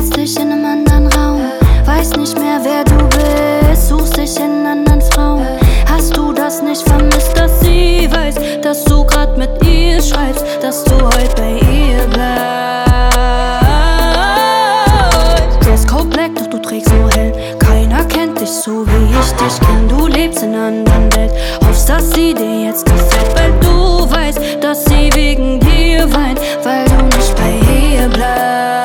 plötzlich in einem anderen Raum. Weiß nicht mehr, wer du bist, suchst dich in anderen Frauen. Hast du das nicht vermisst, dass sie weiß, dass du grad mit ihr schreibst, dass du heute bei ihr bleibst? Dresscode black, doch du trägst nur hell. Keiner kennt dich so, wie ich dich kenn. Du lebst in einer anderen Welt, hoffst, dass sie dir jetzt gefällt, weil du weißt, dass sie wegen dir weint, weil du nicht bei ihr bleibst.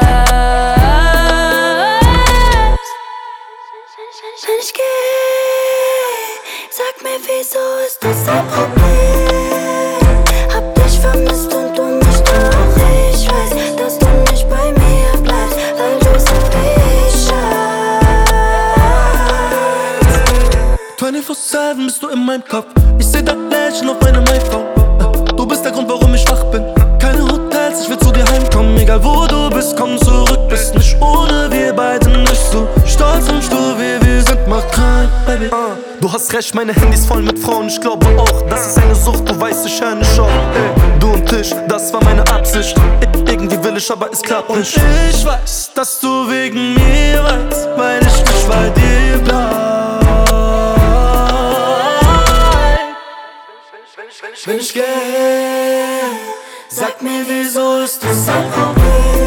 Wenn ich geh, sag mir, wieso ist das ein Problem? Hab dich vermisst und du mich doch. Ich weiß, dass du nicht bei mir bleibst, weil du so wie ich scheinst. 24/7 bist du in meinem Kopf. Ich seh dein Lächeln auf meinem iPhone. Du bist der Grund, warum ich wach bin. Keine Hotels, ich will zu dir heimkommen. Egal wo du bist, komm zurück. Bist nicht ohne wir beide nicht so stolz und stur wie wir sind. Mach rein, Baby. Du hast recht, meine Handys voll mit Frauen. Ich glaube auch, das ist eine Sucht. Du weißt, ich höre nicht auf. Du und ich, das war meine Absicht. Irgendwie will ich, aber es klappt nicht. Und ich weiß, dass du wegen mir weinst, weil ich nicht bei dir bleib. Wenn ich geh, sag mir, wieso ist das ein Problem?